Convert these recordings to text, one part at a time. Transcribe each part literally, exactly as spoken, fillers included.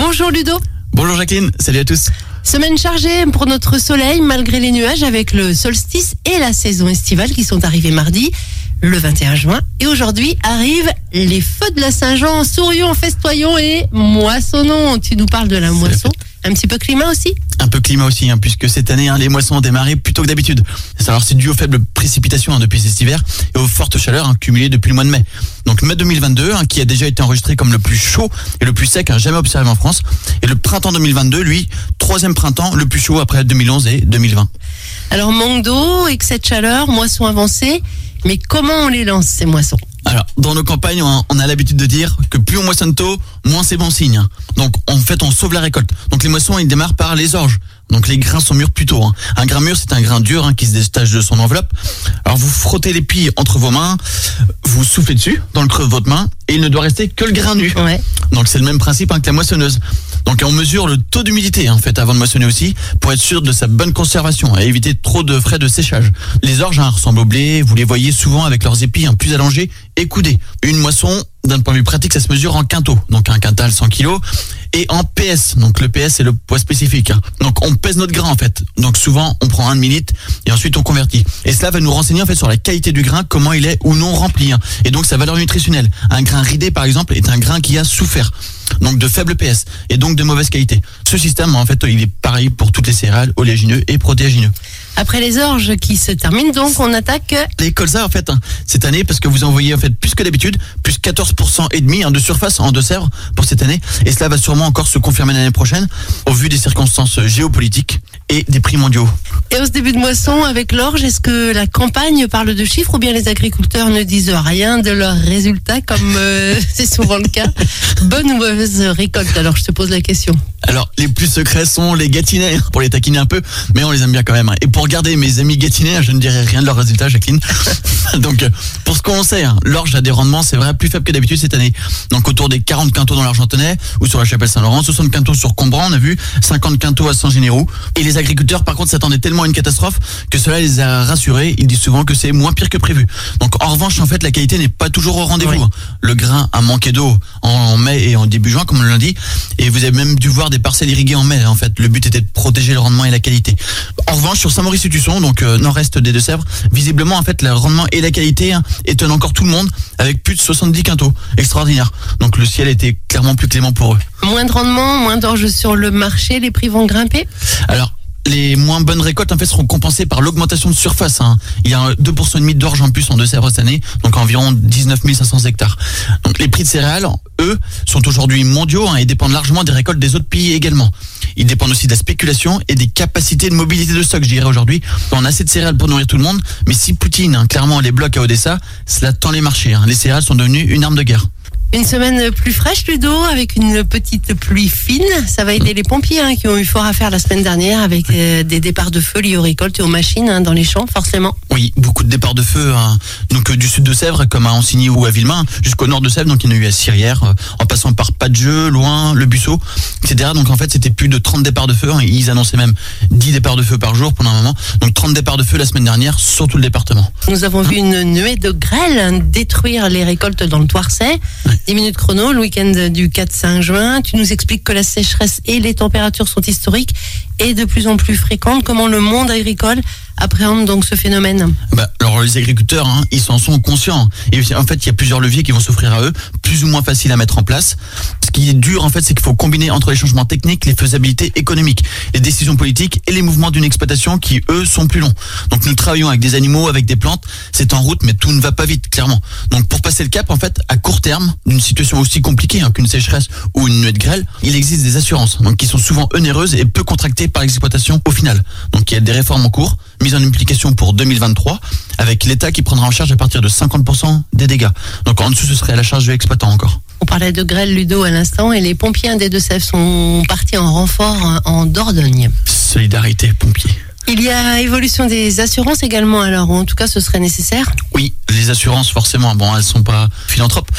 Bonjour Ludo. Bonjour Jacqueline, salut à tous. Semaine chargée pour notre soleil malgré les nuages avec le solstice et la saison estivale qui sont arrivés mardi, le vingt et un juin. Et aujourd'hui arrivent les feux de la Saint-Jean. Sourions, festoyons et moissonnons. Tu nous parles de la moisson. Un petit peu climat aussi ? Un peu climat aussi, hein, puisque cette année, hein, les moissons ont démarré plus tôt que d'habitude. Alors c'est dû aux faibles précipitations hein, depuis cet hiver et aux fortes chaleurs hein, cumulées depuis le mois de mai. Donc mai deux mille vingt-deux, hein, qui a déjà été enregistré comme le plus chaud et le plus sec hein, jamais observé en France. Et le printemps deux mille vingt-deux, lui, troisième printemps le plus chaud après deux mille onze et deux mille vingt. Alors manque d'eau, excès de chaleur, moissons avancées. Mais comment on les lance ces moissons ? Alors, dans nos campagnes, on a l'habitude de dire que plus on moissonne tôt, moins c'est bon signe. Donc, en fait, on sauve la récolte. Donc, les moissons, ils démarrent par les orges. Donc, les grains sont mûrs plus tôt. Hein. Un grain mûr, c'est un grain dur hein, qui se détache de son enveloppe. Alors, vous frottez les pilles entre vos mains, vous soufflez dessus, dans le creux de votre main, et il ne doit rester que le grain nu. Ouais. Donc, c'est le même principe hein, que la moissonneuse. Donc, on mesure le taux d'humidité, hein, en fait, avant de moissonner aussi, pour être sûr de sa bonne conservation et éviter trop de frais de séchage. Les orges hein, ressemblent au blé, vous les voyez souvent avec leurs épis hein, plus allongés et coudés. Une moisson, d'un point de vue pratique, ça se mesure en quintaux, donc un quintal cent kilos, et en P S, donc le P S c'est le poids spécifique. Hein. Donc on pèse notre grain en fait, donc souvent on prend un demi-litre et ensuite on convertit. Et cela va nous renseigner en fait sur la qualité du grain, comment il est ou non rempli, hein. Et donc sa valeur nutritionnelle. Un grain ridé par exemple est un grain qui a souffert, donc de faible P S et donc de mauvaise qualité. Ce système en fait il est pareil pour toutes les céréales, oléagineux et protéagineux. Après les orges qui se terminent, donc on attaque les colzas en fait hein, cette année parce que vous envoyez en fait plus que d'habitude, plus quatorze pour cent et demi hein, de surface en Deux-Sèvres pour cette année, et cela va sûrement encore se confirmer l'année prochaine au vu des circonstances géopolitiques et des prix mondiaux. Et au début de moisson avec l'orge, est-ce que la campagne parle de chiffres ou bien les agriculteurs ne disent rien de leurs résultats comme euh, c'est souvent le cas? Bonne ou mauvaise récolte? Alors je te pose la question. Alors les plus secrets sont les gâtinais, pour les taquiner un peu, mais on les aime bien quand même. Et pour garder mes amis gâtinais, je ne dirai rien de leurs résultats, Jacqueline. Donc pour ce qu'on sait, hein, l'orge a des rendements, c'est vrai, plus faibles que d'habitude cette année. Donc autour des quarante quintaux dans l'Argentonais ou sur la Chapelle Saint-Laurent, soixante quintaux sur Combran, on a vu, cinquante quintaux à Saint-Généraux. Et les agriculteurs par contre s'attendaient tellement à une catastrophe que cela les a rassurés. Ils disent souvent que c'est moins pire que prévu. Donc en revanche, en fait, la qualité n'est pas toujours au rendez-vous. Oui. Le grain a manqué d'eau en mai et en début juin, comme on l'a dit, et vous avez même dû voir des parcelles irriguées en mai. En fait, le but était de protéger le rendement et la qualité. En revanche, sur Saint-Maurice-et-Tusson, donc euh, nord-est des Deux-Sèvres, visiblement en fait le rendement et la qualité hein, étonnent encore tout le monde avec plus de soixante-dix quintaux, extraordinaire. Donc le ciel était clairement plus clément pour eux. Moins de rendement, moins d'orge sur le marché, les prix vont grimper. Alors les moins bonnes récoltes en fait seront compensées par l'augmentation de surface. Hein. Il y a deux pour cent et demi d'orge en plus en Deux-Sèvres cette année, donc environ dix-neuf mille cinq cents hectares. Donc les prix de céréales, eux, sont aujourd'hui mondiaux hein, et dépendent largement des récoltes des autres pays également. Ils dépendent aussi de la spéculation et des capacités de mobilité de stock, je dirais aujourd'hui. On a assez de céréales pour nourrir tout le monde, mais si Poutine, hein, clairement, les bloque à Odessa, cela tend les marchés. Hein. Les céréales sont devenues une arme de guerre. Une semaine plus fraîche, Ludo, avec une petite pluie fine. Ça va aider les pompiers hein, qui ont eu fort à faire la semaine dernière avec euh, des départs de feu liés aux récoltes et aux machines hein, dans les champs, forcément. Oui, beaucoup de départs de feu, hein. Donc euh, du sud de Sèvres, comme à Ansigny ou à Villemain, jusqu'au nord de Sèvres, donc il y en a eu à Sirière, euh, en passant par Padjeu, Loin, Le Busseau, et cetera. Donc en fait, c'était plus de trente départs de feu. Hein, et ils annonçaient même dix départs de feu par jour pendant un moment. Donc trente départs de feu la semaine dernière sur tout le département. Nous avons vu une nuée de grêle hein, détruire les récoltes dans le Toircet. Ouais. dix minutes chrono. Le week-end du quatre-cinq juin, tu nous expliques que la sécheresse et les températures sont historiques et de plus en plus fréquentes. Comment le monde agricole appréhende donc ce phénomène? Bah, alors les agriculteurs, hein, ils s'en sont conscients. Et en fait, il y a plusieurs leviers qui vont s'offrir à eux, plus ou moins faciles à mettre en place. Ce qui est dur, en fait, c'est qu'il faut combiner entre les changements techniques, les faisabilités économiques, les décisions politiques et les mouvements d'une exploitation qui, eux, sont plus longs. Donc nous travaillons avec des animaux, avec des plantes, c'est en route, mais tout ne va pas vite, clairement. Donc pour passer le cap, en fait, à court terme, d'une situation aussi compliquée hein, qu'une sécheresse ou une nuée de grêle, il existe des assurances, donc qui sont souvent onéreuses et peu contractées par l'exploitation au final. Donc il y a des réformes en cours, mises en application pour deux mille vingt-trois, avec l'État qui prendra en charge à partir de cinquante pour cent des dégâts. Donc en dessous, ce serait à la charge de l'exploitant encore. On parlait de grêle, Ludo, à l'instant, et les pompiers des Deux-Sèvres sont partis en renfort en Dordogne. Solidarité, pompiers. Il y a évolution des assurances également, alors en tout cas ce serait nécessaire? Oui, les assurances forcément, bon elles sont pas philanthropes,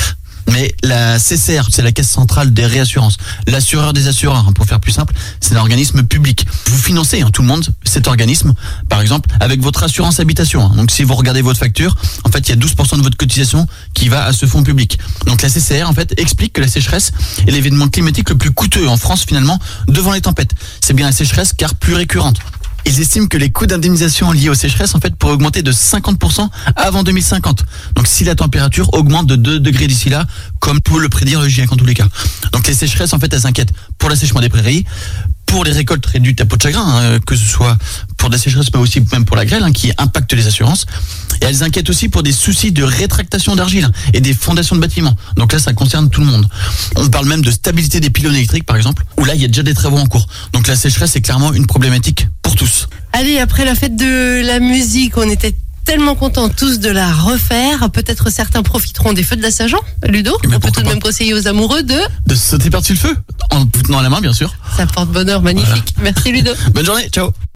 Mais la C C R, c'est la Caisse centrale des réassurances. L'assureur des assureurs, hein, pour faire plus simple, c'est un organisme public. Vous financez, hein, tout le monde, cet organisme, par exemple, avec votre assurance habitation. Hein. Donc si vous regardez votre facture, en fait, il y a douze pour cent de votre cotisation qui va à ce fonds public. Donc la C C R, en fait, explique que la sécheresse est l'événement climatique le plus coûteux en France, finalement, devant les tempêtes. C'est bien la sécheresse, car plus récurrente. Ils estiment que les coûts d'indemnisation liés aux sécheresses en fait pourraient augmenter de cinquante pour cent avant deux mille cinquante. Donc si la température augmente de deux degrés d'ici là, comme peut le prédire le GIEC en tous les cas. Donc les sécheresses en fait elles s'inquiètent pour l'assèchement des prairies, pour les récoltes réduites à peau de chagrin, hein, que ce soit pour des sécheresses mais aussi même pour la grêle hein, qui impacte les assurances. Et elles s'inquiètent aussi pour des soucis de rétractation d'argile et des fondations de bâtiments. Donc là ça concerne tout le monde. On parle même de stabilité des pylônes électriques par exemple, où là il y a déjà des travaux en cours. Donc la sécheresse est clairement une problématique pour tous. Allez, après la fête de la musique, on était tellement contents tous de la refaire. Peut-être certains profiteront des feux de la Saint-Jean, Ludo. Mais on peut tout de pas. même conseiller aux amoureux de... De sauter par-dessus le feu, en vous tenant la main bien sûr. Ça porte bonheur, magnifique. Voilà. Merci Ludo. Bonne journée, ciao.